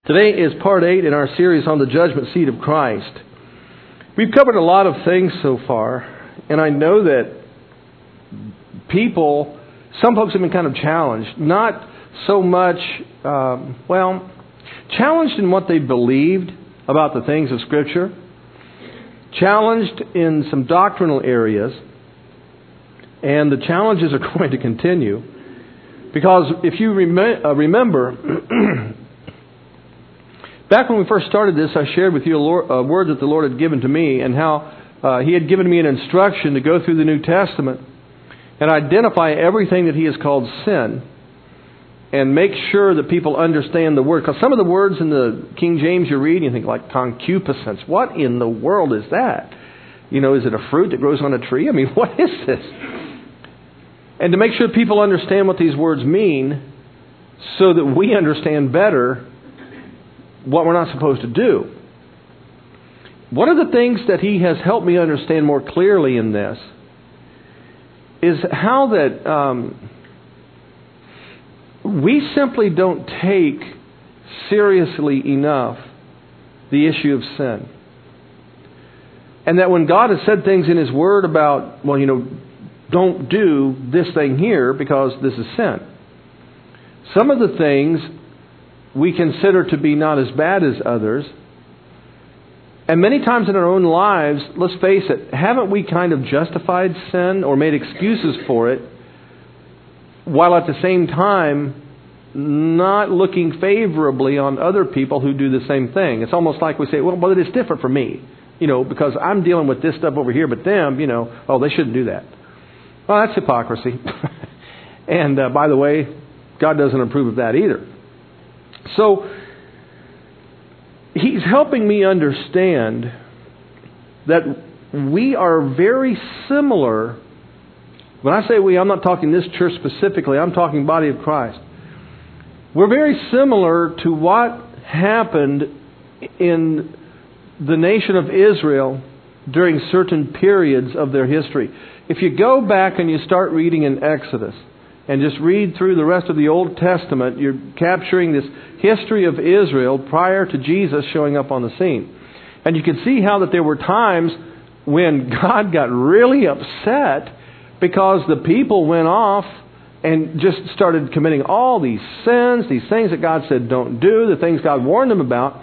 Today is part 8 in our series on the judgment seat of Christ. We've covered a lot of things so far, and I know that some folks have been kind of challenged. Not so much, challenged in what they believed about the things of Scripture, challenged in some doctrinal areas, and the challenges are going to continue. Because if you remember... Back when we first started this, I shared with you a word that the Lord had given to me and how He had given me an instruction to go through the New Testament and identify everything that He has called sin and make sure that people understand the word. Because some of the words in the King James you read, you think like concupiscence. What in the world is that? You know, is it a fruit that grows on a tree? I mean, what is this? And to make sure people understand what these words mean so that we understand better what we're not supposed to do. One of the things that He has helped me understand more clearly in this is how that we simply don't take seriously enough the issue of sin. And that when God has said things in His Word about, don't do this thing here because this is sin. Some of the things we consider to be not as bad as others. And many times in our own lives, let's face it, haven't we kind of justified sin or made excuses for it, while at the same time not looking favorably on other people who do the same thing? It's almost like we say, well, it's different for me, because I'm dealing with this stuff over here, but them, they shouldn't do that. Well, that's hypocrisy. And by the way, God doesn't approve of that either. So, He's helping me understand that we are very similar. When I say we, I'm not talking this church specifically. I'm talking body of Christ. We're very similar to what happened in the nation of Israel during certain periods of their history. If you go back and you start reading in Exodus, and just read through the rest of the Old Testament, you're capturing this history of Israel prior to Jesus showing up on the scene. And you can see how that there were times when God got really upset because the people went off and just started committing all these sins, these things that God said don't do, the things God warned them about.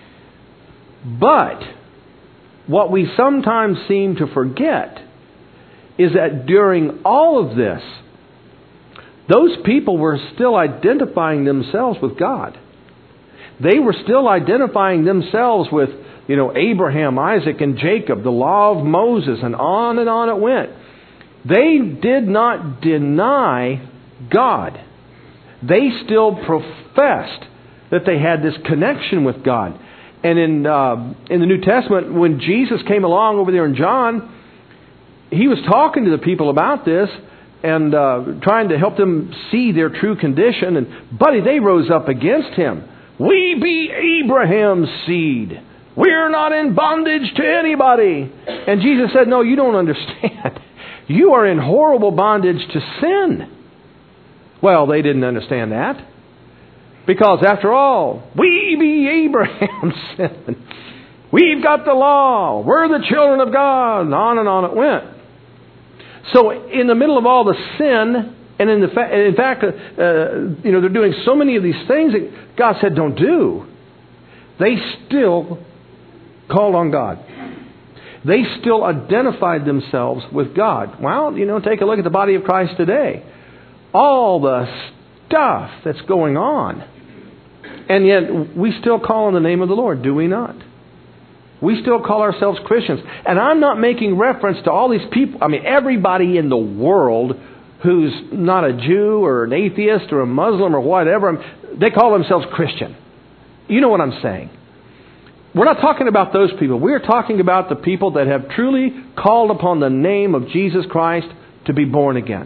But what we sometimes seem to forget is that during all of this, those people were still identifying themselves with God. They were still identifying themselves with, Abraham, Isaac, and Jacob, the law of Moses, and on it went. They did not deny God. They still professed that they had this connection with God. And in the New Testament, when Jesus came along over there in John, He was talking to the people about this, and trying to help them see their true condition. And, they rose up against Him. We be Abraham's seed. We're not in bondage to anybody. And Jesus said, no, you don't understand. You are in horrible bondage to sin. Well, they didn't understand that. Because after all, we be Abraham's seed. We've got the law. We're the children of God. And on it went. So in the middle of all the sin, and in fact, they're doing so many of these things that God said don't do, they still called on God. They still identified themselves with God. Well, take a look at the body of Christ today. All the stuff that's going on. And yet we still call on the name of the Lord, do we not? We still call ourselves Christians. And I'm not making reference to all these people. Everybody in the world who's not a Jew or an atheist or a Muslim or whatever, they call themselves Christian. You know what I'm saying. We're not talking about those people. We're talking about the people that have truly called upon the name of Jesus Christ to be born again.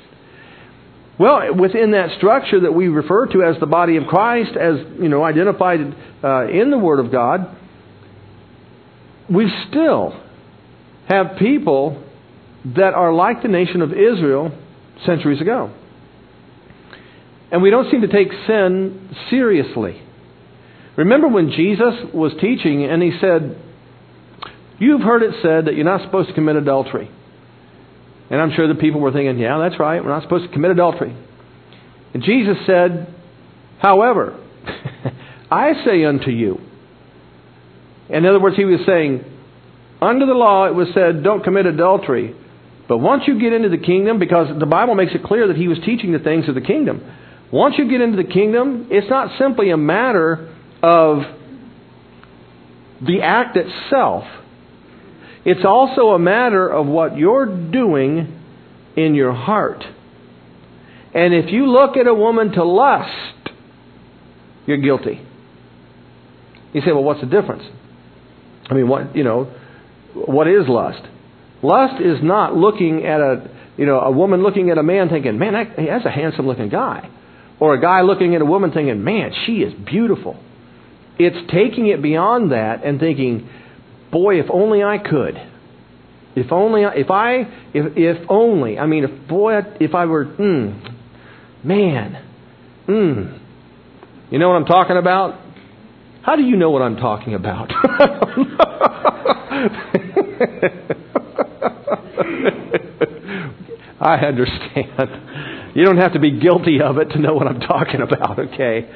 Well, within that structure that we refer to as the body of Christ, as identified in the Word of God, we still have people that are like the nation of Israel centuries ago. And we don't seem to take sin seriously. Remember when Jesus was teaching and He said, "You've heard it said that you're not supposed to commit adultery." And I'm sure the people were thinking, "Yeah, that's right. We're not supposed to commit adultery." And Jesus said, "However, I say unto you." In other words, He was saying, under the law it was said, don't commit adultery. But once you get into the kingdom, because the Bible makes it clear that He was teaching the things of the kingdom. Once you get into the kingdom, it's not simply a matter of the act itself. It's also a matter of what you're doing in your heart. And if you look at a woman to lust, you're guilty. You say, well, what's the difference? I mean, what is lust? Lust is not looking at a woman looking at a man thinking, man, that's a handsome looking guy. Or a guy looking at a woman thinking, man, she is beautiful. It's taking it beyond that and thinking, boy, if only I could. If I were, man. You know what I'm talking about? How do you know what I'm talking about? I understand. You don't have to be guilty of it to know what I'm talking about, okay?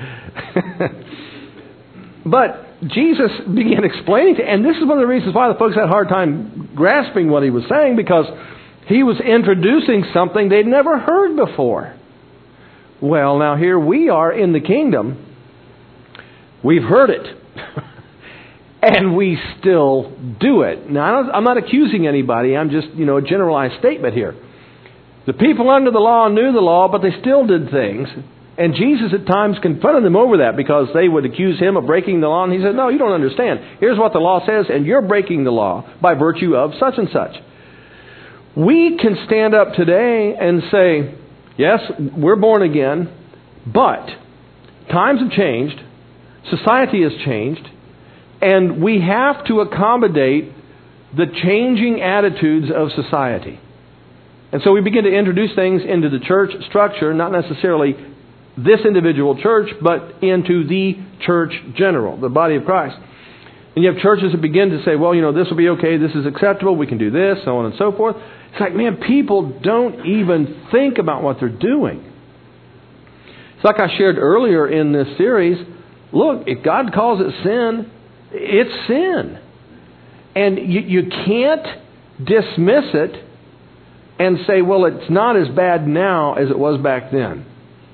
But Jesus began explaining and this is one of the reasons why the folks had a hard time grasping what He was saying, because He was introducing something they'd never heard before. Well, now here we are in the kingdom. We've heard it. And we still do it. Now, I'm not accusing anybody. I'm just, a generalized statement here. The people under the law knew the law, but they still did things. And Jesus at times confronted them over that, because they would accuse Him of breaking the law. And He said, no, you don't understand. Here's what the law says, and you're breaking the law by virtue of such and such. We can stand up today and say, yes, we're born again, but times have changed. Society has changed. And we have to accommodate the changing attitudes of society. And so we begin to introduce things into the church structure, not necessarily this individual church, but into the church general, the body of Christ. And you have churches that begin to say, well, this will be okay, this is acceptable, we can do this, so on and so forth. It's like, man, people don't even think about what they're doing. It's like I shared earlier in this series. Look, if God calls it sin, it's sin. And you can't dismiss it and say, well, it's not as bad now as it was back then.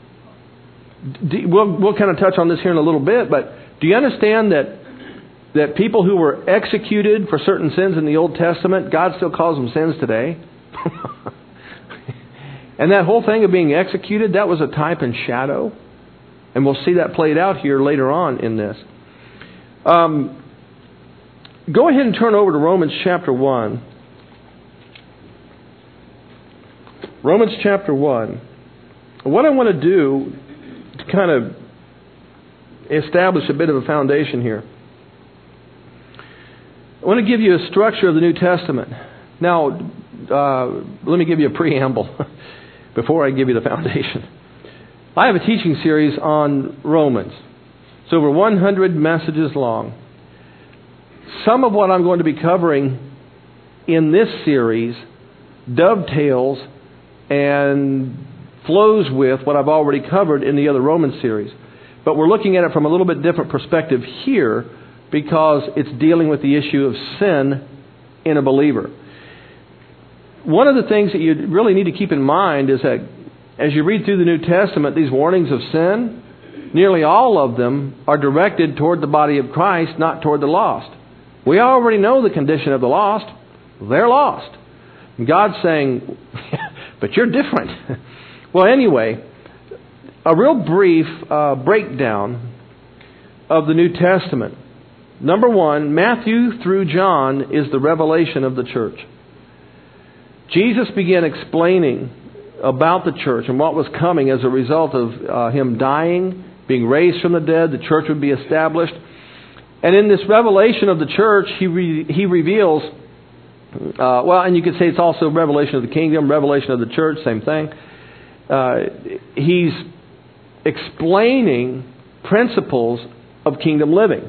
We'll kind of touch on this here in a little bit, but do you understand that people who were executed for certain sins in the Old Testament, God still calls them sins today? And that whole thing of being executed, that was a type and shadow. And we'll see that played out here later on in this. Go ahead and turn over to Romans chapter 1. Romans chapter 1. What I want to do to kind of establish a bit of a foundation here, I want to give you a structure of the New Testament. Now, let me give you a preamble before I give you the foundation. I have a teaching series on Romans. It's over 100 messages long. Some of what I'm going to be covering in this series dovetails and flows with what I've already covered in the other Romans series. But we're looking at it from a little bit different perspective here, because it's dealing with the issue of sin in a believer. One of the things that you really need to keep in mind is that as you read through the New Testament, these warnings of sin, nearly all of them are directed toward the body of Christ, not toward the lost. We already know the condition of the lost. They're lost. And God's saying, but you're different. Well, anyway, a real brief breakdown of the New Testament. Number one, Matthew through John is the revelation of the church. Jesus began explaining about the church and what was coming as a result of Him dying, being raised from the dead. The church would be established. And in this revelation of the church, He reveals, and you could say it's also revelation of the kingdom, revelation of the church, same thing. He's explaining principles of kingdom living.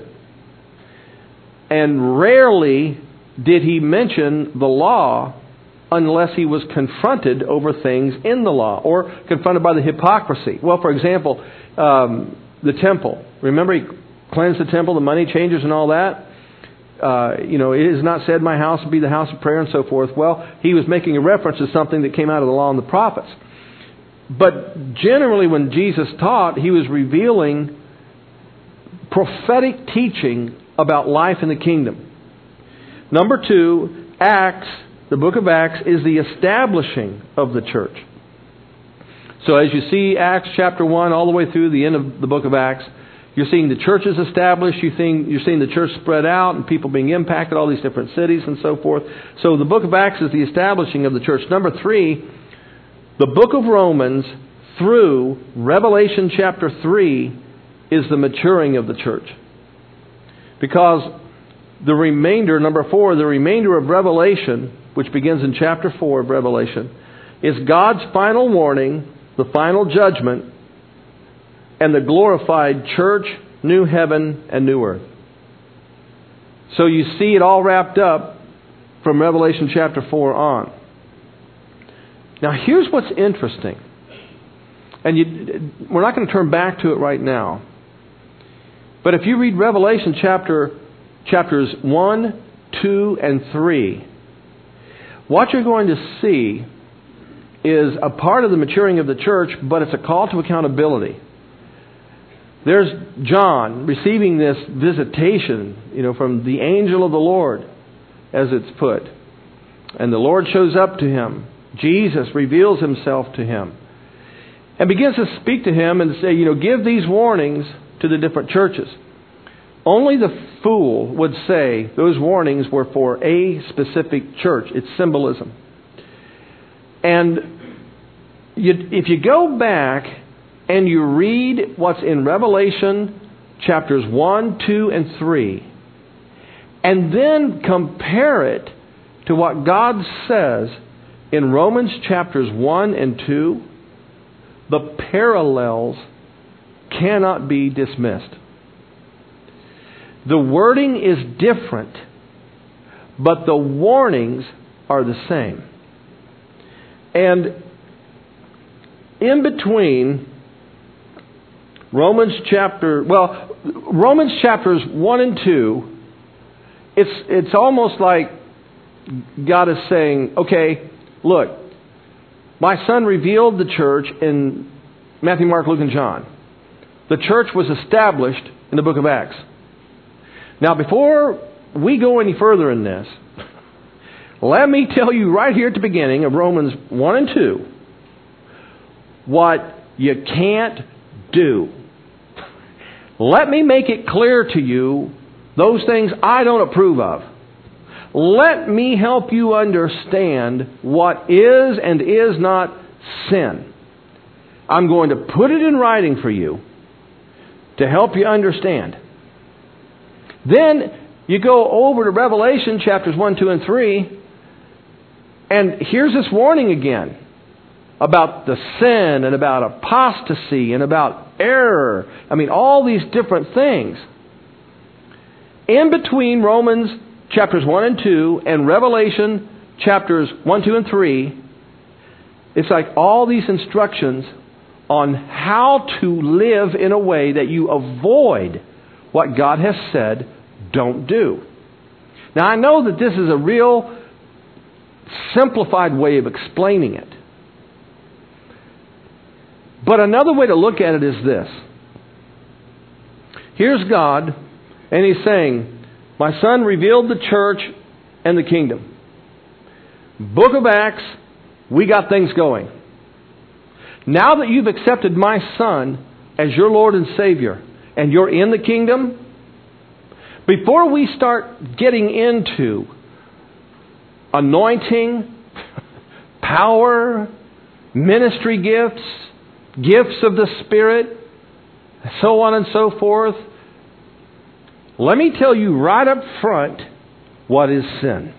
And rarely did he mention the law unless he was confronted over things in the law or confronted by the hypocrisy. Well, for example, the temple. Remember, he cleansed the temple, the money changers and all that. It is not said, my house will be the house of prayer and so forth. Well, he was making a reference to something that came out of the law and the prophets. But generally when Jesus taught, he was revealing prophetic teaching about life in the kingdom. Number 2, Acts, the book of Acts, is the establishing of the church. So as you see Acts chapter 1 all the way through the end of the book of Acts, you're seeing the churches established, you're seeing the church spread out and people being impacted, all these different cities and so forth. So the book of Acts is the establishing of the church. Number 3, the book of Romans through Revelation chapter 3 is the maturing of the church. Because the remainder, number 4, the remainder of Revelation, which begins in chapter 4 of Revelation, is God's final warning, the final judgment, and the glorified church, new heaven, and new earth. So you see it all wrapped up from Revelation chapter 4 on. Now here's what's interesting. And we're not going to turn back to it right now. But if you read Revelation chapters 1, 2, and 3, what you're going to see is a part of the maturing of the church, but it's a call to accountability. There's John receiving this visitation, from the angel of the Lord, as it's put. And the Lord shows up to him. Jesus reveals himself to him. And begins to speak to him and say, give these warnings to the different churches. Only the fool would say those warnings were for a specific church. It's symbolism. And if you go back and you read what's in Revelation chapters 1, 2, and 3, and then compare it to what God says in Romans chapters 1 and 2, the parallels cannot be dismissed. The wording is different, but the warnings are the same. And in between Romans chapters 1 and 2, it's almost like God is saying, okay, look, my Son revealed the church in Matthew, Mark, Luke, and John. The church was established in the book of Acts. Now, before we go any further in this, let me tell you right here at the beginning of Romans 1 and 2 what you can't do. Let me make it clear to you those things I don't approve of. Let me help you understand what is and is not sin. I'm going to put it in writing for you to help you understand. Then you go over to Revelation chapters 1, 2, and 3, and here's this warning again about the sin and about apostasy and about error. All these different things. In between Romans chapters 1 and 2 and Revelation chapters 1, 2, and 3, it's like all these instructions on how to live in a way that you avoid what God has said don't do. Now, I know that this is a real simplified way of explaining it. But another way to look at it is this. Here's God, and He's saying, my Son revealed the church and the kingdom. Book of Acts, we got things going. Now that you've accepted my Son as your Lord and Savior, and you're in the kingdom, before we start getting into anointing, power, ministry gifts, gifts of the Spirit, so on and so forth, let me tell you right up front what is sin.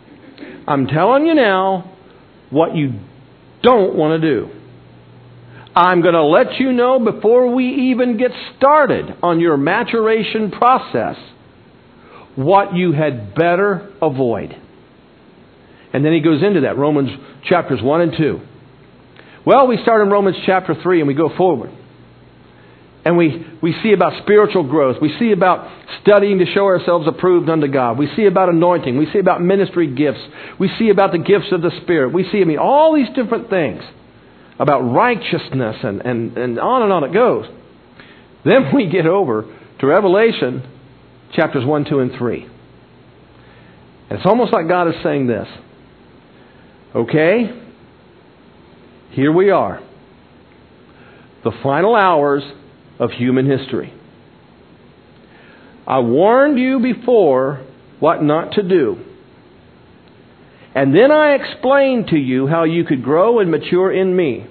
I'm telling you now what you don't want to do. I'm going to let you know before we even get started on your maturation process what you had better avoid. And then he goes into that, Romans chapters 1 and 2. Well, we start in Romans chapter 3 and we go forward. And we see about spiritual growth. We see about studying to show ourselves approved unto God. We see about anointing. We see about ministry gifts. We see about the gifts of the Spirit. We see, all these different things about righteousness and on it goes. Then we get over to Revelation chapters 1, 2, and 3. And it's almost like God is saying this. Okay, here we are. The final hours of human history. I warned you before what not to do. And then I explained to you how you could grow and mature in me.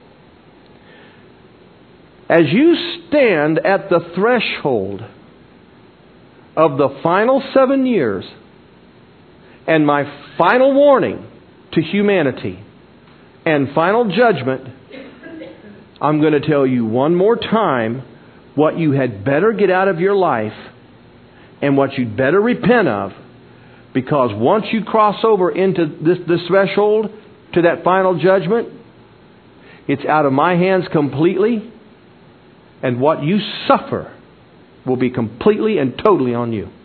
As you stand at the threshold of the final 7 years and my final warning to humanity and final judgment, I'm going to tell you one more time what you had better get out of your life and what you'd better repent of. Because once you cross over into this threshold to that final judgment, it's out of my hands completely. And what you suffer will be completely and totally on you.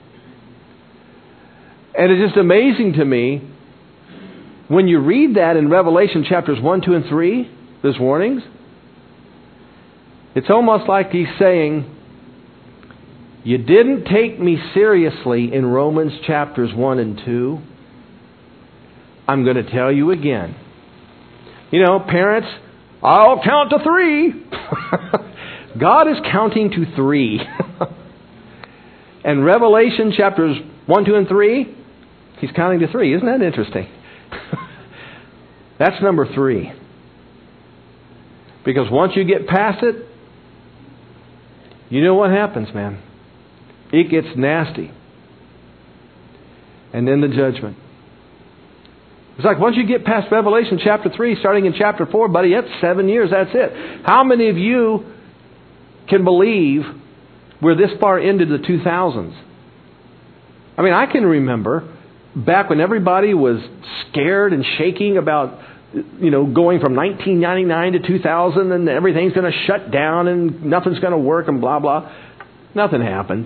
And it's just amazing to me when you read that in Revelation chapters 1, 2, and 3, those warnings. It's almost like he's saying, you didn't take me seriously in Romans chapters 1 and 2. I'm going to tell you again. Parents, I'll count to 3. God is counting to 3. And Revelation chapters 1, 2, and 3, He's counting to 3. Isn't that interesting? That's number 3. Because once you get past it, you know what happens, man. It gets nasty. And then the judgment. It's like once you get past Revelation chapter 3, starting in chapter 4, buddy, that's 7 years, that's it. How many of you can believe we're this far into the 2000s? I can remember back when everybody was scared and shaking about, going from 1999 to 2000 and everything's going to shut down and nothing's going to work and blah, blah. Nothing happened.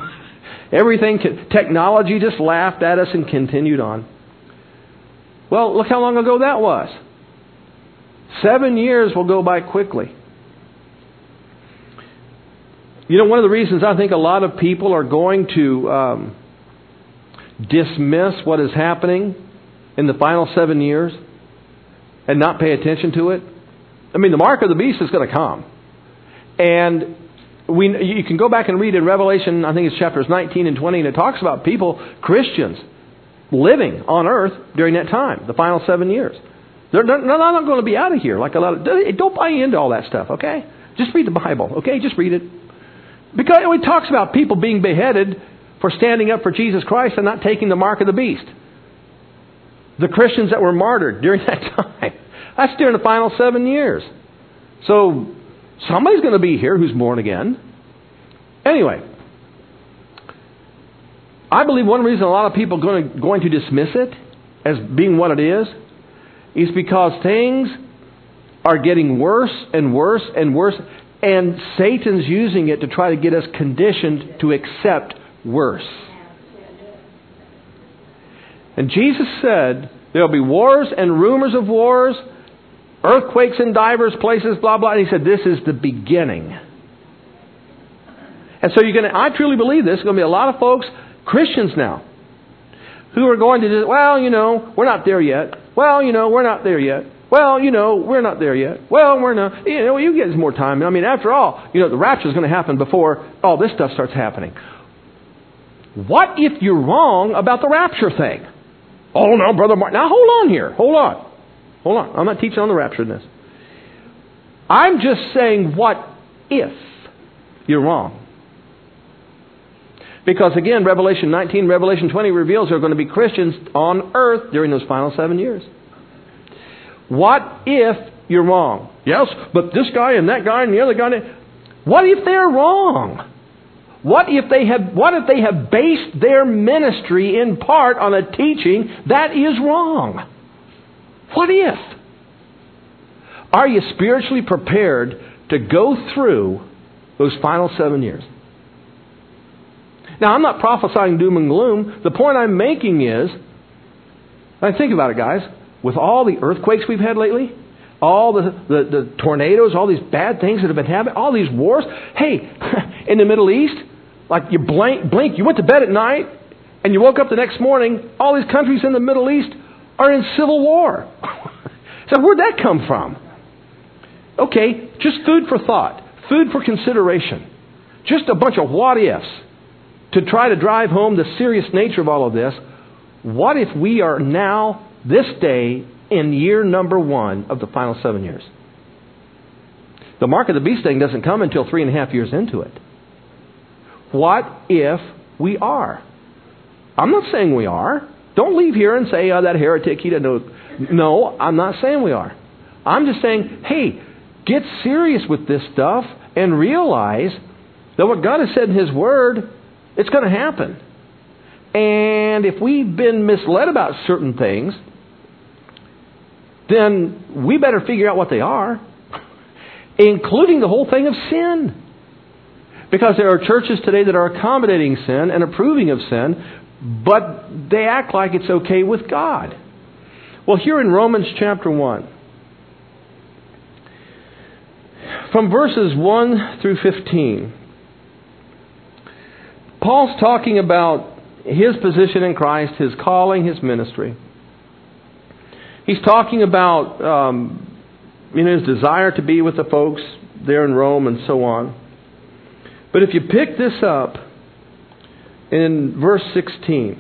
Technology just laughed at us and continued on. Well, look how long ago that was. 7 years will go by quickly. One of the reasons I think a lot of people are going to dismiss what is happening in the final 7 years and not pay attention to it. The mark of the beast is going to come. And you can go back and read in Revelation, I think it's chapters 19 and 20, and it talks about people, Christians, living on earth during that time, the final 7 years. They're not going to be out of here like a lot of... Don't buy into all that stuff, okay? Just read the Bible, okay? Just read it. Because it talks about people being beheaded for standing up for Jesus Christ and not taking the mark of the beast. The Christians that were martyred during that time. That's during the final 7 years. So somebody's going to be here who's born again. Anyway, I believe one reason a lot of people are going to dismiss it as being what it is because things are getting worse and worse and worse, and Satan's using it to try to get us conditioned to accept worse. And Jesus said there'll be wars and rumors of wars, earthquakes in divers places, blah, blah. And He said this is the beginning. And so I truly believe this. There's going to be a lot of folks, Christians now, who are going to just, we're not there yet. We're not there yet. We're not there yet. We're not. You get some more time. After all, the rapture is going to happen before all this stuff starts happening. What if you're wrong about the rapture thing? Oh, no, Brother Mark. Now, hold on here. Hold on. I'm not teaching on the rapture in this. I'm just saying, what if you're wrong? Because again, Revelation 19, Revelation 20 reveals there are going to be Christians on earth during those final 7 years. What if you're wrong. Yes, but this guy and that guy and the other guy. What if they're wrong? What if they have based their ministry in part on a teaching that is wrong? What if? Are you spiritually prepared to go through those final 7 years? Now, I'm not prophesying doom and gloom. The point I'm making is, think about it, guys, with all the earthquakes we've had lately, all the tornadoes, all these bad things that have been happening, all these wars. Hey, in the Middle East, like you blink, you went to bed at night, and you woke up the next morning, all these countries in the Middle East are in civil war. So where'd that come from? Okay, just food for thought, food for consideration. Just a bunch of what-ifs to try to drive home the serious nature of all of this. What if we are now, this day, in year number 1 of the final 7 years? The mark of the beast thing doesn't come until 3.5 years into it. What if we are? I'm not saying we are. Don't leave here and say, that heretic, he doesn't know. No, I'm not saying we are. I'm just saying, hey, get serious with this stuff and realize that what God has said in His Word, it's going to happen. And if we've been misled about certain things, then we better figure out what they are, including the whole thing of sin. Because there are churches today that are accommodating sin and approving of sin, but they act like it's okay with God. Well, here in Romans chapter 1, from verses 1 through 15, Paul's talking about his position in Christ, his calling, his ministry. He's talking about his desire to be with the folks there in Rome and so on. But if you pick this up in verse 16,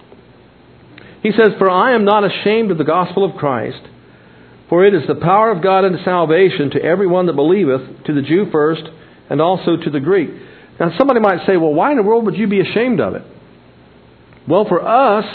he says, "For I am not ashamed of the gospel of Christ, for it is the power of God unto salvation to everyone that believeth, to the Jew first, and also to the Greek." Now somebody might say, well, why in the world would you be ashamed of it? Well, for us,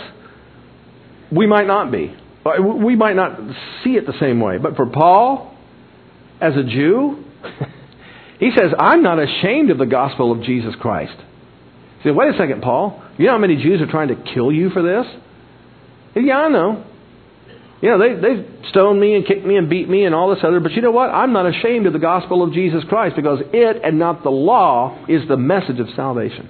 we might not be. We might not see it the same way. But for Paul, as a Jew, he says, I'm not ashamed of the gospel of Jesus Christ. You say, wait a second, Paul. You know how many Jews are trying to kill you for this? Yeah, I know. They've stoned me and kicked me and beat me and all this other. But you know what? I'm not ashamed of the gospel of Jesus Christ, because it and not the law is the message of salvation.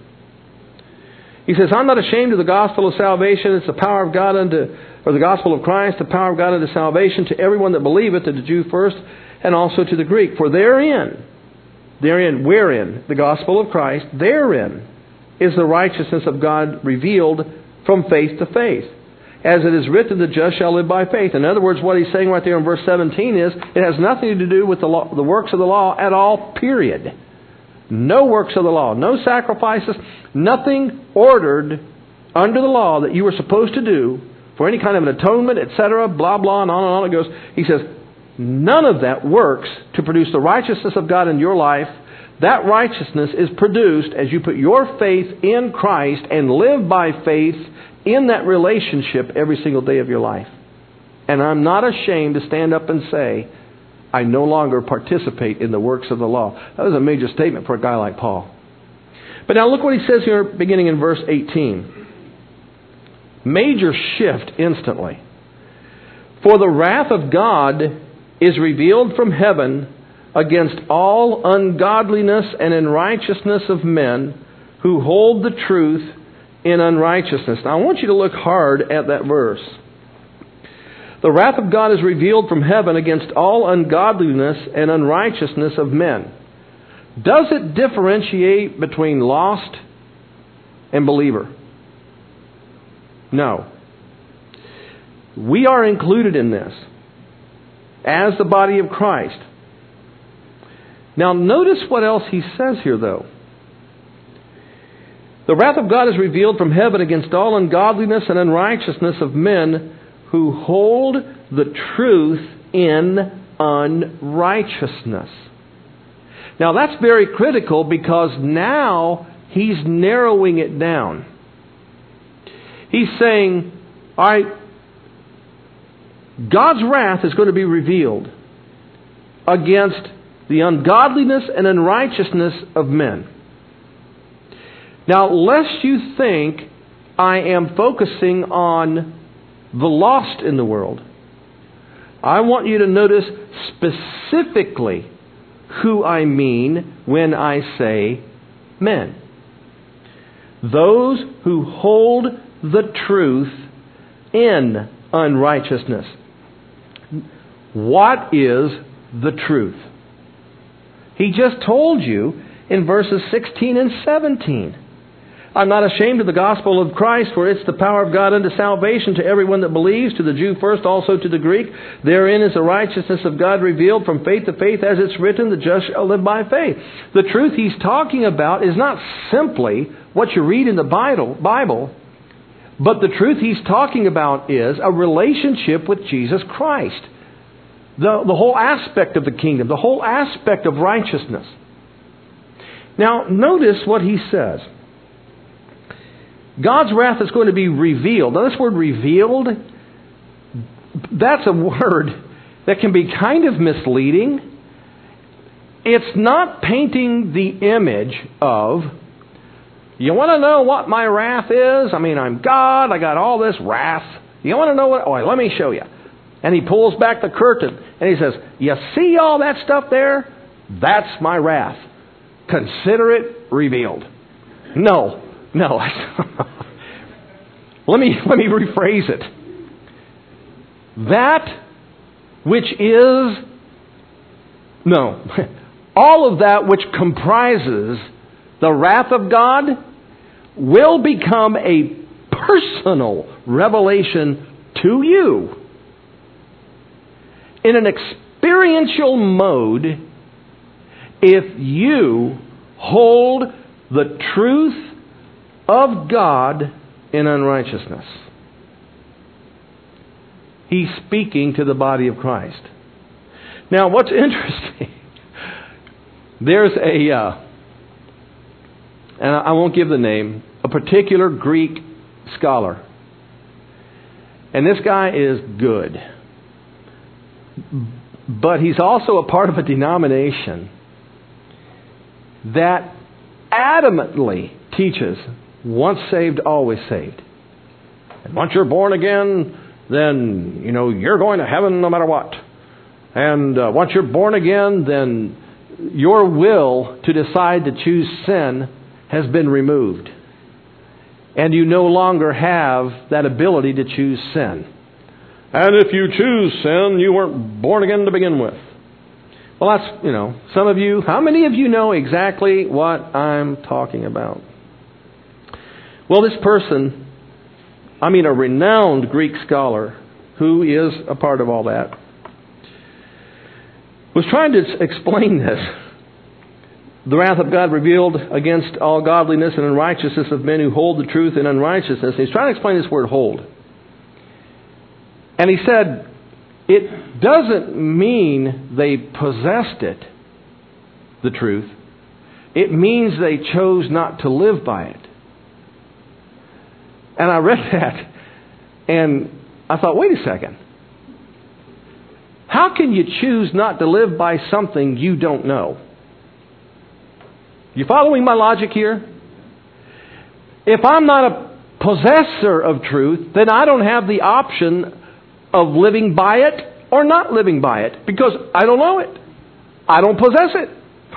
He says, I'm not ashamed of the gospel of salvation. It's the power of God or the gospel of Christ, the power of God unto salvation to everyone that believeth, to the Jew first, and also to the Greek. For wherein? The gospel of Christ, therein is the righteousness of God revealed from faith to faith. As it is written, the just shall live by faith. In other words, what he's saying right there in verse 17 is, it has nothing to do with the works of the law at all, period. No works of the law, no sacrifices, nothing ordered under the law that you were supposed to do for any kind of an atonement, etc., blah, blah, and on it goes. He says, none of that works to produce the righteousness of God in your life. That righteousness is produced as you put your faith in Christ and live by faith in that relationship every single day of your life. And I'm not ashamed to stand up and say, I no longer participate in the works of the law. That was a major statement for a guy like Paul. But now look what he says here beginning in verse 18. Major shift instantly. For the wrath of God is revealed from heaven against all ungodliness and unrighteousness of men who hold the truth in unrighteousness. Now I want you to look hard at that verse. The wrath of God is revealed from heaven against all ungodliness and unrighteousness of men. Does it differentiate between lost and believer? No. We are included in this as the body of Christ. Now notice what else he says here though. The wrath of God is revealed from heaven against all ungodliness and unrighteousness of men who hold the truth in unrighteousness. Now that's very critical, because now he's narrowing it down. He's saying, all right, God's wrath is going to be revealed. against the ungodliness and unrighteousness of men. Now, lest you think I am focusing on the lost in the world, I want you to notice specifically who I mean when I say men. Those who hold the truth in unrighteousness. What is the truth? He just told you in verses 16 and 17. I'm not ashamed of the gospel of Christ, for it's the power of God unto salvation to everyone that believes, to the Jew first, also to the Greek. Therein is the righteousness of God revealed from faith to faith, as it's written, the just shall live by faith. The truth he's talking about is not simply what you read in the Bible, but the truth he's talking about is a relationship with Jesus Christ. The whole aspect of the kingdom, the whole aspect of righteousness. Now, notice what he says. God's wrath is going to be revealed. Now, this word revealed, that's a word that can be kind of misleading. It's not painting the image of, you want to know what my wrath is? I mean, I'm God, I got all this wrath. You want to know what? Oh, let me show you. And he pulls back the curtain and he says, you see all that stuff there? That's my wrath. Consider it revealed. No. Let me rephrase it. That which is, all of that which comprises the wrath of God will become a personal revelation to you in an experiential mode if you hold the truth of God in unrighteousness. He's speaking to the body of Christ. Now, what's interesting, there's and I won't give the name, a particular Greek scholar. And this guy is good. But he's also a part of a denomination that adamantly teaches once saved, always saved. And once you're born again, then, you're going to heaven no matter what. And once you're born again, then your will to decide to choose sin has been removed. And you no longer have that ability to choose sin. And if you choose sin, you weren't born again to begin with. Well, that's, some of you, how many of you know exactly what I'm talking about? Well, this person, a renowned Greek scholar who is a part of all that, was trying to explain this. The wrath of God revealed against all godliness and unrighteousness of men who hold the truth in unrighteousness. He's trying to explain this word hold. And he said, it doesn't mean they possessed it, the truth. It means they chose not to live by it. And I read that, and I thought, wait a second. How can you choose not to live by something you don't know? You following my logic here? If I'm not a possessor of truth, then I don't have the option of living by it or not living by it, because I don't know it. I don't possess it.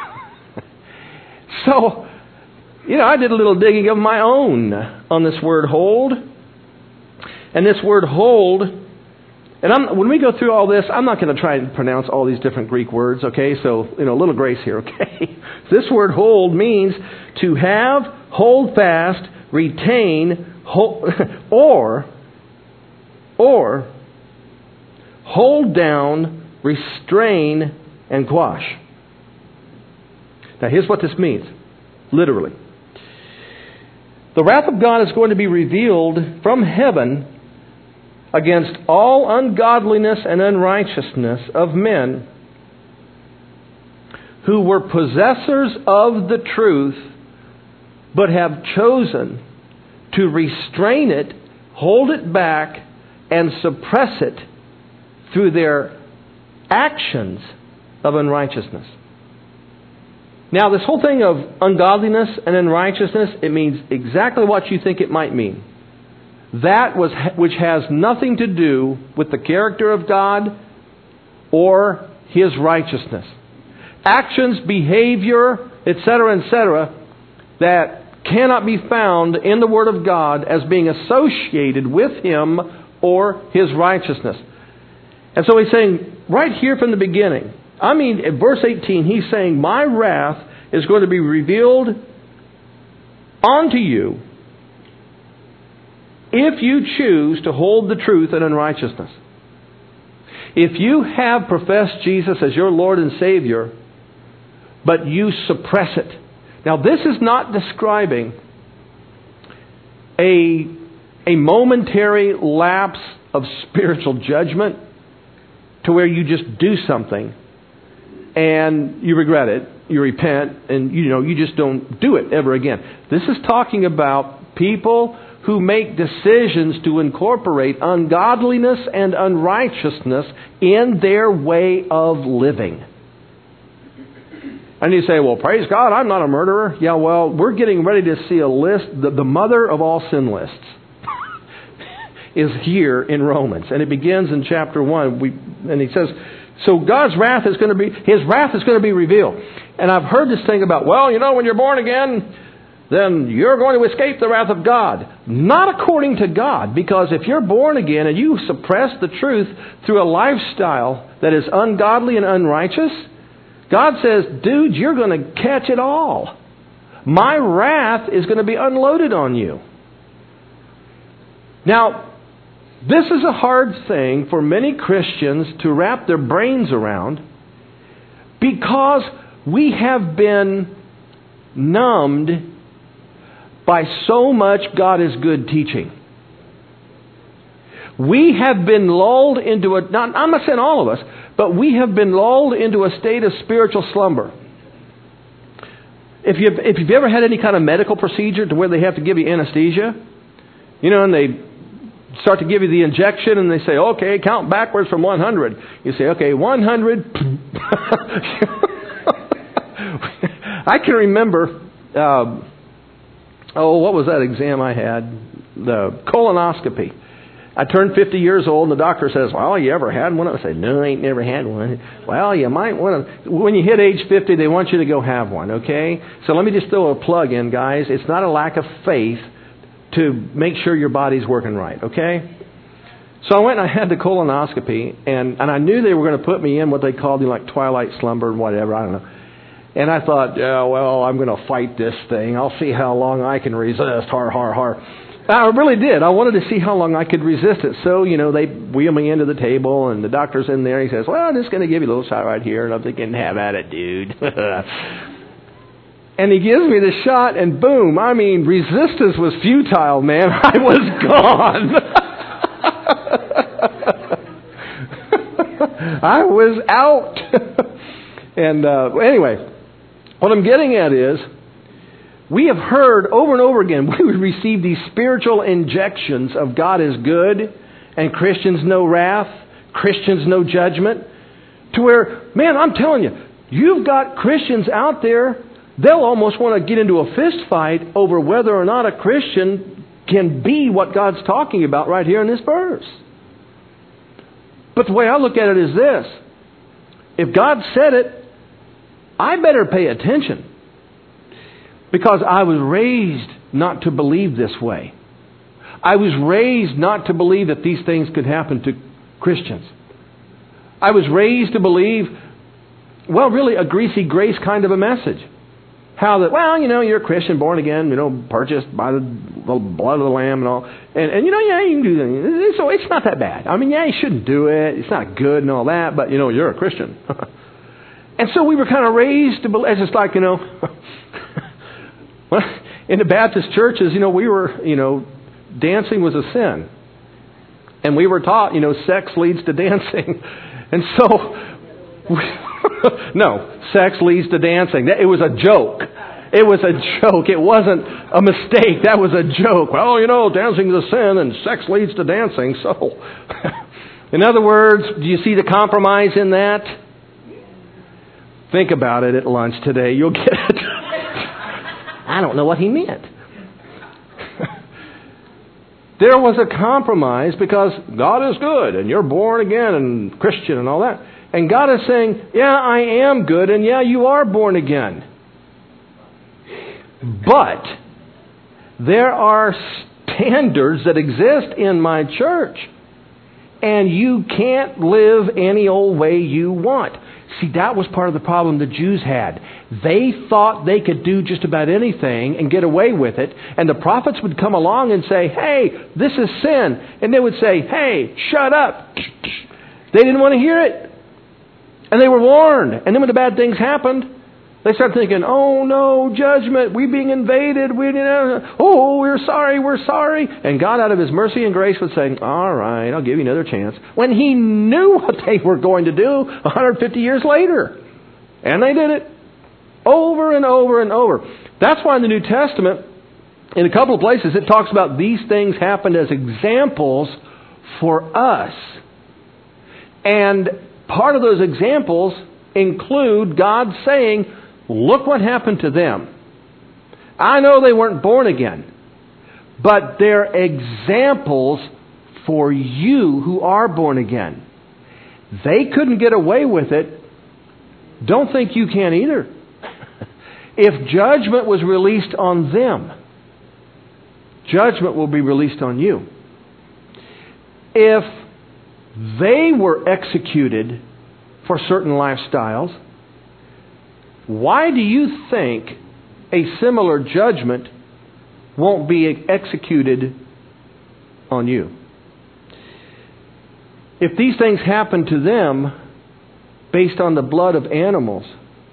So, I did a little digging of my own on this word hold. And this word hold, and when we go through all this, I'm not going to try and pronounce all these different Greek words, okay? So, a little grace here, okay? This word hold means to have, hold fast, retain, or hold down, restrain, and quash. Now, here's what this means, literally. The wrath of God is going to be revealed from heaven against all ungodliness and unrighteousness of men who were possessors of the truth, but have chosen to restrain it, hold it back, and suppress it through their actions of unrighteousness. Now, this whole thing of ungodliness and unrighteousness, it means exactly what you think it might mean. That which has nothing to do with the character of God or His righteousness. Actions, behavior, etc., that cannot be found in the Word of God as being associated with Him or His righteousness. And so He's saying, right here from the beginning, in verse 18, He's saying, my wrath is going to be revealed onto you if you choose to hold the truth in unrighteousness. If you have professed Jesus as your Lord and Savior, but you suppress it. Now, this is not describing a momentary lapse of spiritual judgment to where you just do something and you regret it, you repent, and you just don't do it ever again. This is talking about people who make decisions to incorporate ungodliness and unrighteousness in their way of living. And you say, well, praise God, I'm not a murderer. Yeah, well, we're getting ready to see a list. The mother of all sin lists is here in Romans. And it begins in chapter 1. And he says, so God's wrath is going to be, His wrath is going to be revealed. And I've heard this thing about, when you're born again, then you're going to escape the wrath of God. Not according to God, because if you're born again and you suppress the truth through a lifestyle that is ungodly and unrighteous, God says, dude, you're going to catch it all. My wrath is going to be unloaded on you. Now, this is a hard thing for many Christians to wrap their brains around because we have been numbed by so much God is good teaching. We have been lulled into I'm not saying all of us, but we have been lulled into a state of spiritual slumber. If you've ever had any kind of medical procedure to where they have to give you anesthesia, and they start to give you the injection and they say, okay, count backwards from 100. You say, okay, 100. I can remember, what was that exam I had? The colonoscopy. I turned 50 years old, and the doctor says, well, you ever had one? I say, no, I ain't never had one. Well, you might want to. When you hit age 50, they want you to go have one, okay? So let me just throw a plug in, guys. It's not a lack of faith to make sure your body's working right, okay? So I went and I had the colonoscopy, and I knew they were going to put me in what they called like twilight slumber or whatever, I don't know. And I thought, I'm going to fight this thing. I'll see how long I can resist. Har, har, har. I really did. I wanted to see how long I could resist it. So, they wheel me into the table, and the doctor's in there. He says, well, I'm just going to give you a little shot right here. And I'm thinking, have at it, dude. And he gives me the shot, and boom, resistance was futile, man. I was gone. I was out. And anyway, what I'm getting at is, we have heard over and over again, we would receive these spiritual injections of God is good and Christians no wrath, Christians no judgment, to where, man, I'm telling you, you've got Christians out there, they'll almost want to get into a fist fight over whether or not a Christian can be what God's talking about right here in this verse. But the way I look at it is this. If God said it, I better pay attention. Because I was raised not to believe this way. I was raised not to believe that these things could happen to Christians. I was raised to believe, really a greasy grace kind of a message. How that, you're a Christian, born again, purchased by the blood of the Lamb and all. And you can do that. So it's not that bad. You shouldn't do it. It's not good and all that, but, you're a Christian. And so we were kind of raised to believe, it's just like, in the Baptist churches, we were, dancing was a sin. And we were taught, sex leads to dancing. And so, no, sex leads to dancing. It was a joke. It was a joke. It wasn't a mistake. That was a joke. Well, dancing is a sin and sex leads to dancing. So, in other words, do you see the compromise in that? Think about it at lunch today. You'll get it. I don't know what he meant. There was a compromise because God is good and you're born again and Christian and all that. And God is saying, yeah, I am good and yeah, you are born again. But there are standards that exist in my church. And you can't live any old way you want. See, that was part of the problem the Jews had. They thought they could do just about anything and get away with it. And the prophets would come along and say, hey, this is sin. And they would say, hey, shut up. They didn't want to hear it. And they were warned. And then when the bad things happened, they started thinking, oh no, judgment, we're being invaded. We're sorry. And God, out of His mercy and grace, would say, all right, I'll give you another chance. When He knew what they were going to do 150 years later. And they did it over and over and over. That's why in the New Testament, in a couple of places, it talks about these things happened as examples for us. And part of those examples include God saying, look what happened to them. I know they weren't born again, but they're examples for you who are born again. They couldn't get away with it. Don't think you can either. If judgment was released on them, judgment will be released on you. If they were executed for certain lifestyles, why do you think a similar judgment won't be executed on you? If these things happen to them based on the blood of animals,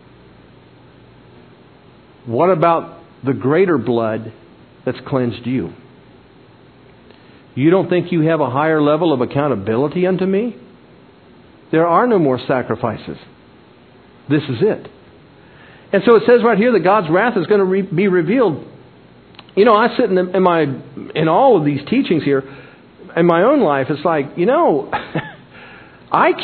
what about the greater blood that's cleansed you? You don't think you have a higher level of accountability unto me? There are no more sacrifices. This is it. And so it says right here that God's wrath is going to be revealed. You know, I sit in all of these teachings here, in my own life, it's like, I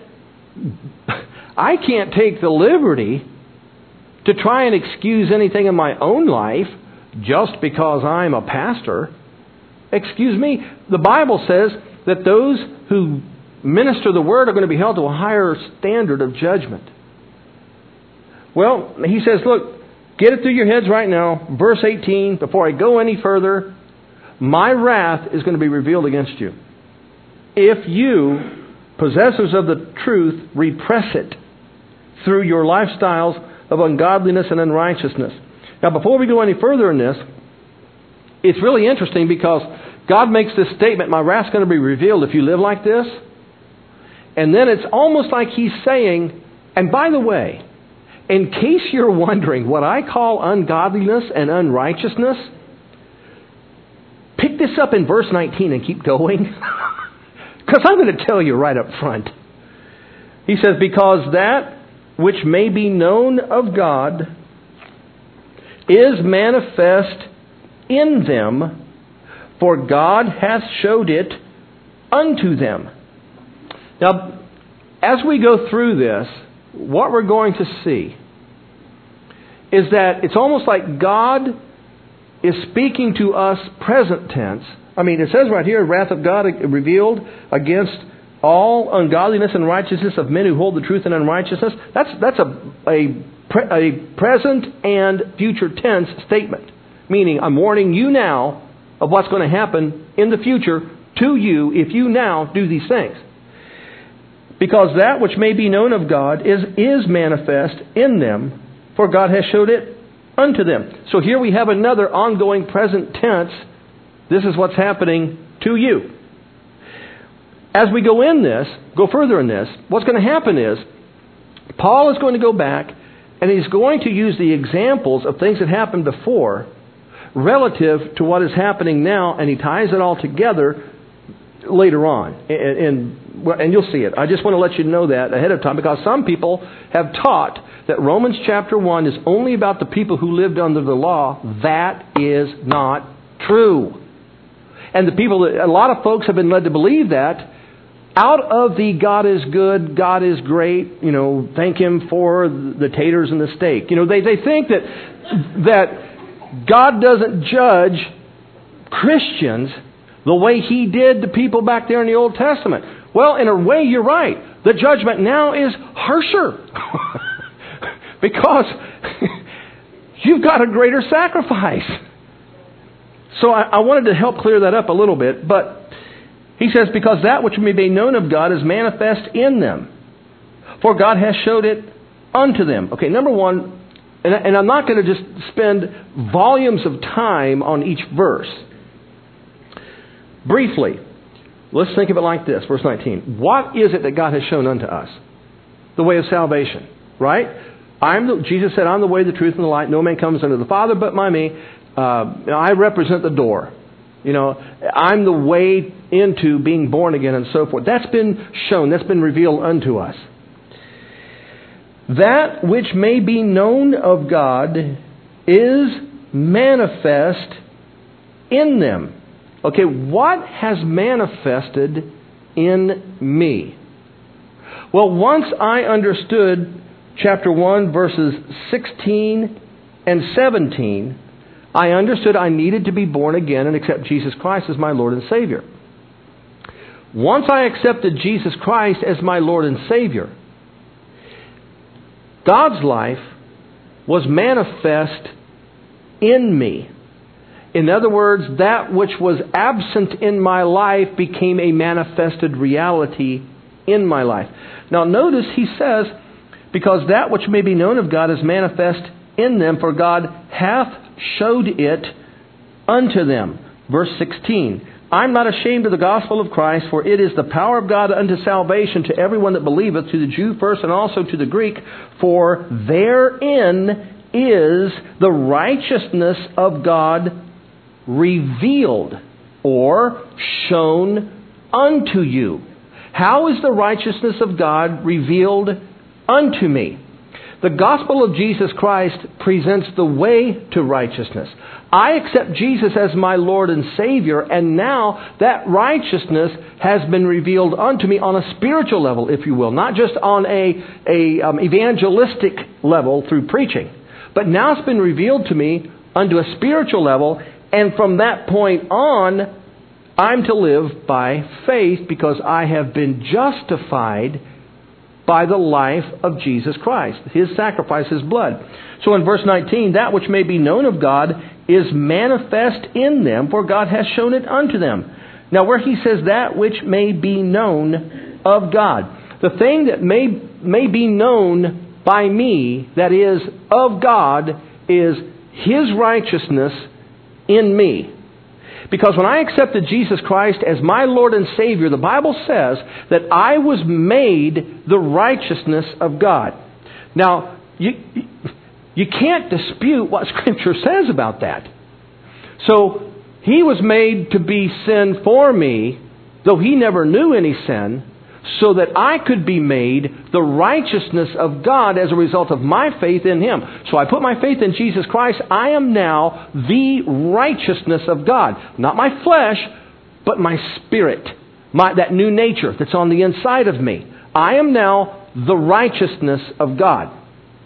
can't take the liberty to try and excuse anything in my own life just because I'm a pastor. Excuse me, the Bible says that those who minister the Word are going to be held to a higher standard of judgment. Well, he says, look, get it through your heads right now. Verse 18, before I go any further, my wrath is going to be revealed against you. If you, possessors of the truth, repress it through your lifestyles of ungodliness and unrighteousness. Now, before we go any further in this, it's really interesting because God makes this statement, my wrath's going to be revealed if you live like this. And then it's almost like He's saying, and by the way, in case you're wondering what I call ungodliness and unrighteousness, pick this up in verse 19 and keep going. Because I'm going to tell you right up front. He says, because that which may be known of God is manifest in them, for God hath showed it unto them. Now, as we go through this, what we're going to see is that it's almost like God is speaking to us present tense. I mean, it says right here, wrath of God revealed against all ungodliness and righteousness of men who hold the truth in unrighteousness. That's a present and future tense statement. Meaning, I'm warning you now of what's going to happen in the future to you if you now do these things. Because that which may be known of God is manifest in them, for God has showed it unto them. So here we have another ongoing present tense. This is what's happening to you. As we go further in this, what's going to happen is, Paul is going to go back and he's going to use the examples of things that happened before relative to what is happening now, and he ties it all together later on. And you'll see it. I just want to let you know that ahead of time, because some people have taught that Romans chapter 1 is only about the people who lived under the law. That is not true. And a lot of folks have been led to believe that out of the God is good, God is great, thank Him for the taters and the steak. They think that God doesn't judge Christians the way He did the people back there in the Old Testament. Well, in a way, you're right. The judgment now is harsher. Because you've got a greater sacrifice. So I wanted to help clear that up a little bit. But he says, because that which may be known of God is manifest in them. For God has showed it unto them. Okay, number one, and I'm not going to just spend volumes of time on each verse. Briefly, let's think of it like this, verse 19. What is it that God has shown unto us? The way of salvation, right? Jesus said, I'm the way, the truth, and the light. No man comes unto the Father but by me. I represent the door. I'm the way into being born again and so forth. That's been shown. That's been revealed unto us. That which may be known of God is manifest in them. Okay, what has manifested in me? Well, once I understood chapter 1, verses 16 and 17, I understood I needed to be born again and accept Jesus Christ as my Lord and Savior. Once I accepted Jesus Christ as my Lord and Savior, God's life was manifest in me. In other words, that which was absent in my life became a manifested reality in my life. Now notice he says, because that which may be known of God is manifest in them, for God hath showed it unto them. Verse 16. I'm not ashamed of the gospel of Christ, for it is the power of God unto salvation to everyone that believeth, to the Jew first and also to the Greek. For therein is the righteousness of God revealed or shown unto you. How is the righteousness of God revealed unto me? The gospel of Jesus Christ presents the way to righteousness. I accept Jesus as my Lord and Savior, and now that righteousness has been revealed unto me on a spiritual level, if you will, not just on a evangelistic level through preaching, but now it's been revealed to me unto a spiritual level, and from that point on, I'm to live by faith because I have been justified by the life of Jesus Christ, His sacrifice, His blood. So in verse 19, that which may be known of God is manifest in them, for God has shown it unto them. Now where he says that which may be known of God, the thing that may be known by me, that is of God, is His righteousness in me. Because when I accepted Jesus Christ as my Lord and Savior, the Bible says that I was made the righteousness of God. Now, you can't dispute what Scripture says about that. So, He was made to be sin for me, though He never knew any sin, so that I could be made the righteousness of God as a result of my faith in Him. So I put my faith in Jesus Christ. I am now the righteousness of God. Not my flesh, but my spirit. That new nature that's on the inside of me. I am now the righteousness of God.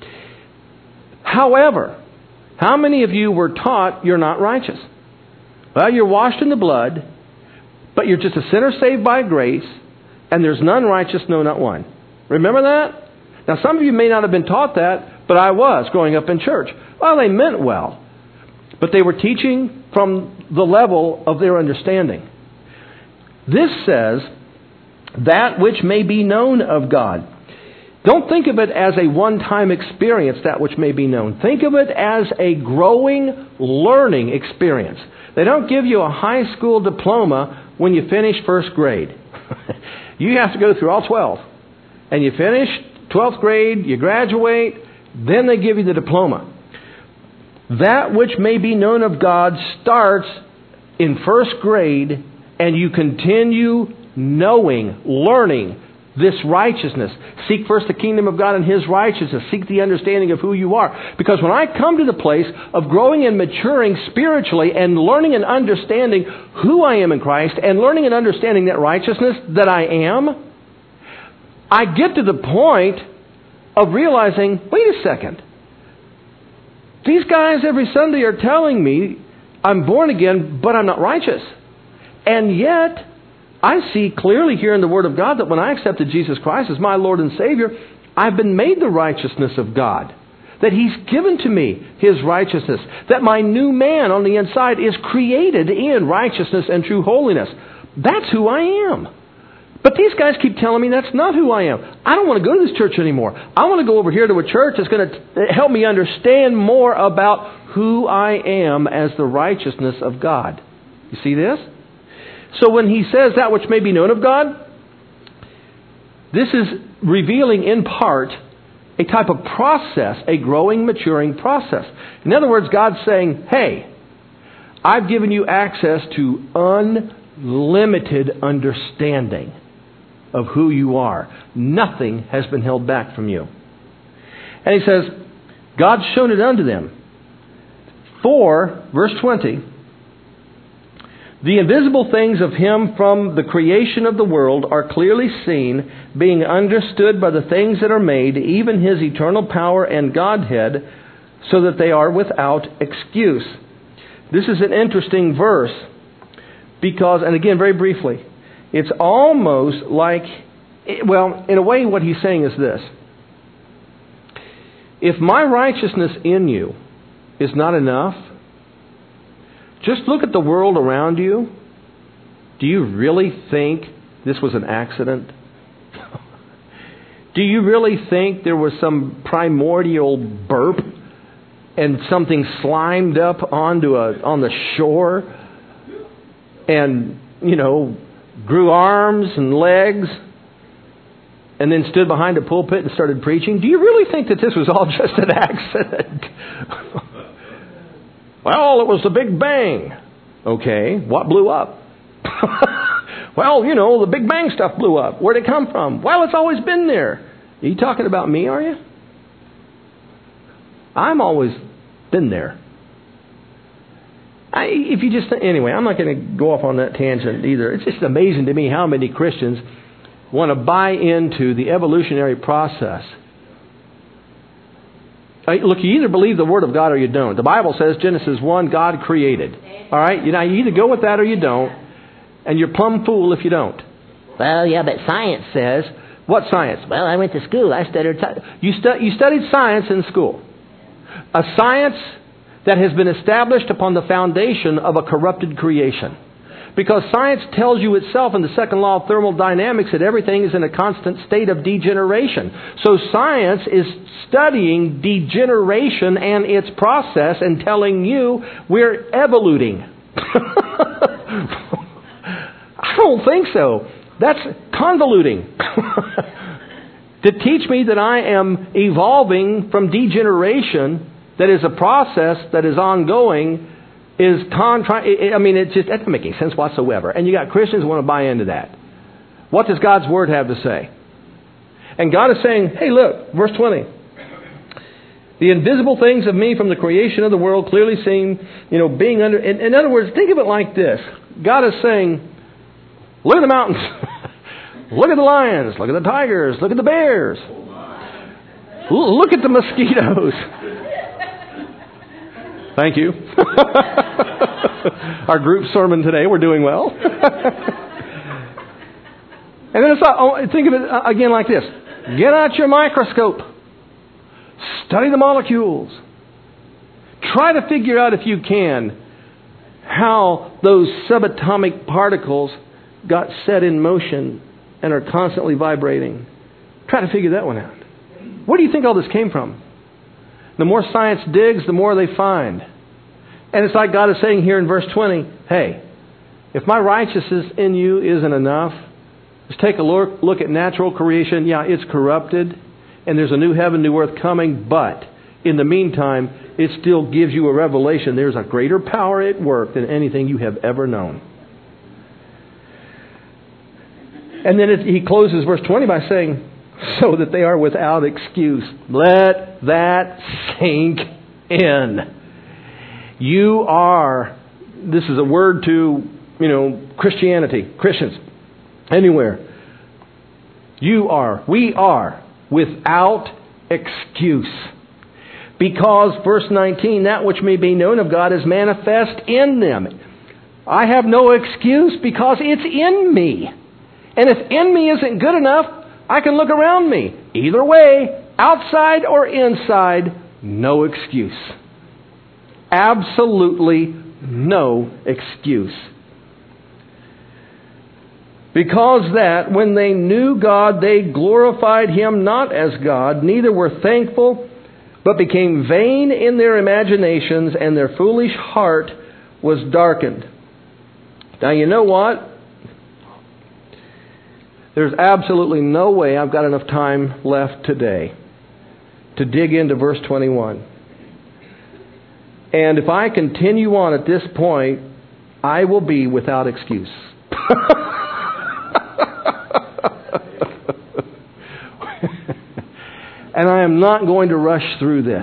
However, how many of you were taught you're not righteous? Well, you're washed in the blood, but you're just a sinner saved by grace, and there's none righteous, no, not one. Remember that? Now, some of you may not have been taught that, but I was growing up in church. Well, they meant well, but they were teaching from the level of their understanding. This says, that which may be known of God. Don't think of it as a one-time experience, that which may be known. Think of it as a growing, learning experience. They don't give you a high school diploma when you finish first grade. You have to go through all 12. And you finish 12th grade, you graduate, then they give you the diploma. That which may be known of God starts in first grade, and you continue knowing, learning this righteousness. Seek first the kingdom of God and His righteousness. Seek the understanding of who you are. Because when I come to the place of growing and maturing spiritually and learning and understanding who I am in Christ and learning and understanding that righteousness that I am, I get to the point of realizing, wait a second. These guys every Sunday are telling me I'm born again, but I'm not righteous. And yet, I see clearly here in the Word of God that when I accepted Jesus Christ as my Lord and Savior, I've been made the righteousness of God. That He's given to me His righteousness. That my new man on the inside is created in righteousness and true holiness. That's who I am. But these guys keep telling me that's not who I am. I don't want to go to this church anymore. I want to go over here to a church that's going to help me understand more about who I am as the righteousness of God. You see this? So when he says that which may be known of God, this is revealing in part a type of process, a growing, maturing process. In other words, God's saying, hey, I've given you access to unlimited understanding of who you are. Nothing has been held back from you. And he says, God's shown it unto them. For, verse 20, the invisible things of Him from the creation of the world are clearly seen, being understood by the things that are made, even His eternal power and Godhead, so that they are without excuse. This is an interesting verse because, and again, very briefly, it's almost like, well, in a way what he's saying is this. If my righteousness in you is not enough, just look at the world around you. Do you really think this was an accident? Do you really think there was some primordial burp and something slimed up on the shore and, grew arms and legs and then stood behind a pulpit and started preaching? Do you really think that this was all just an accident? Well, it was the Big Bang. Okay, what blew up? Well, the Big Bang stuff blew up. Where'd it come from? Well, it's always been there. Are you talking about me, are you? I'm always been there. Anyway, I'm not going to go off on that tangent either. It's just amazing to me how many Christians want to buy into the evolutionary process. Look, you either believe the Word of God or you don't. The Bible says, Genesis 1, God created. All right? You either go with that or you don't. And you're plumb fool if you don't. Well, yeah, but science says... What science? Well, I went to school. I studied... You studied science in school. A science that has been established upon the foundation of a corrupted creation. Because science tells you itself in the second law of thermodynamics that everything is in a constant state of degeneration. So science is studying degeneration and its process and telling you we're evoluting. I don't think so. That's convoluting. To teach me that I am evolving from degeneration, that is a process that is ongoing, is it just doesn't make any sense whatsoever. And you got Christians who want to buy into that. What does God's Word have to say? And God is saying, hey, look, verse 20. The invisible things of me from the creation of the world clearly seen, being under... In other words, think of it like this. God is saying, look at the mountains. Look at the lions. Look at the tigers. Look at the bears. Look at the mosquitoes. Thank you. Our group sermon today, we're doing well. And then think of it again like this. Get out your microscope. Study the molecules. Try to figure out, if you can, how those subatomic particles got set in motion and are constantly vibrating. Try to figure that one out. Where do you think all this came from? The more science digs, the more they find. And it's like God is saying here in verse 20, hey, if my righteousness in you isn't enough, just take a look at natural creation. Yeah, it's corrupted, and there's a new heaven, new earth coming, but in the meantime, it still gives you a revelation. There's a greater power at work than anything you have ever known. And then he closes verse 20 by saying, so that they are without excuse. Let that sink in. You are, this is a word to, Christianity, Christians, anywhere. We are without excuse. Because, verse 19, that which may be known of God is manifest in them. I have no excuse because it's in me. And if in me isn't good enough, I can look around me. Either way, outside or inside, no excuse. Absolutely no excuse. Because that, when they knew God, they glorified Him not as God, neither were thankful, but became vain in their imaginations, and their foolish heart was darkened. Now you know what? There's absolutely no way I've got enough time left today to dig into verse 21. And if I continue on at this point, I will be without excuse. And I am not going to rush through this.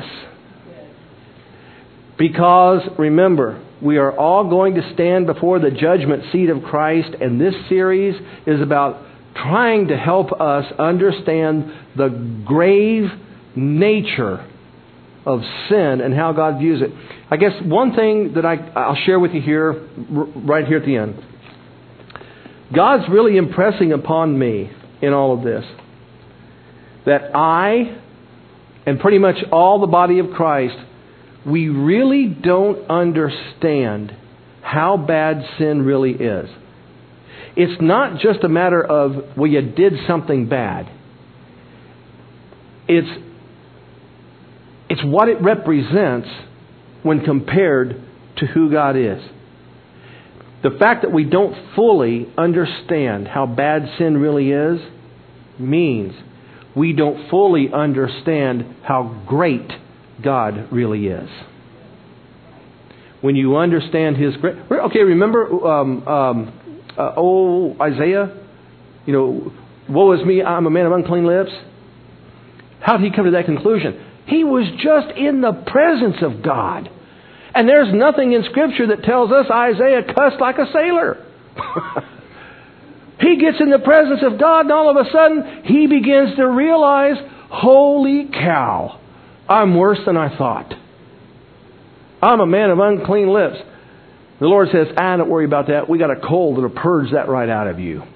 Because, remember, we are all going to stand before the judgment seat of Christ, and this series is about trying to help us understand the grave nature of sin and how God views it. I guess one thing that I'll share with you here, right here at the end. God's really impressing upon me in all of this that I, and pretty much all the body of Christ, we really don't understand how bad sin really is. It's not just a matter of, well, you did something bad. It's what it represents when compared to who God is. The fact that we don't fully understand how bad sin really is means we don't fully understand how great God really is. When you understand His great... Okay, remember Isaiah? Woe is me, I'm a man of unclean lips. How did he come to that conclusion? He was just in the presence of God. And there's nothing in Scripture that tells us Isaiah cussed like a sailor. He gets in the presence of God, and all of a sudden, he begins to realize, holy cow, I'm worse than I thought. I'm a man of unclean lips. The Lord says, don't worry about that. We got a coal that'll purge that right out of you.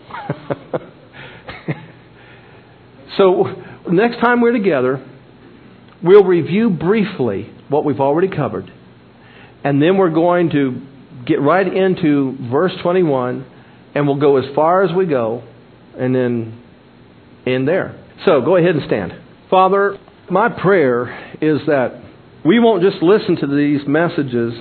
So, next time we're together, we'll review briefly what we've already covered. And then we're going to get right into verse 21, and we'll go as far as we go, and then end there. So, go ahead and stand. Father, my prayer is that we won't just listen to these messages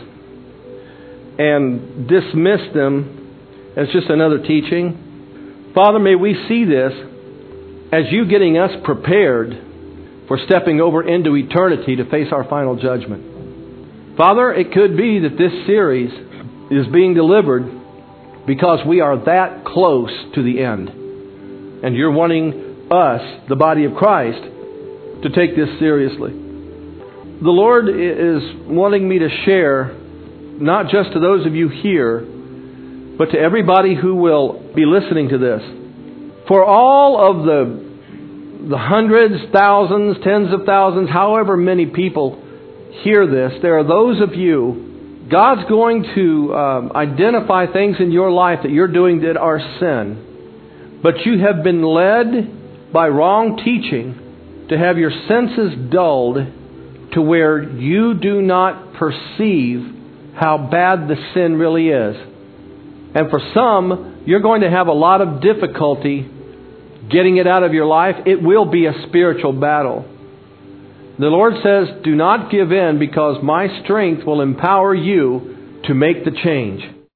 and dismiss them as just another teaching. Father, may we see this as you getting us prepared for stepping over into eternity to face our final judgment. Father, it could be that this series is being delivered because we are that close to the end. And you're wanting us, the body of Christ, to take this seriously. The Lord is wanting me to share, not just to those of you here, but to everybody who will be listening to this. For all of the hundreds, thousands, tens of thousands, however many people hear this, there are those of you, God's going to identify things in your life that you're doing that are sin. But you have been led by wrong teaching to have your senses dulled to where you do not perceive how bad the sin really is. And for some, you're going to have a lot of difficulty getting it out of your life. It will be a spiritual battle. The Lord says, do not give in because my strength will empower you to make the change.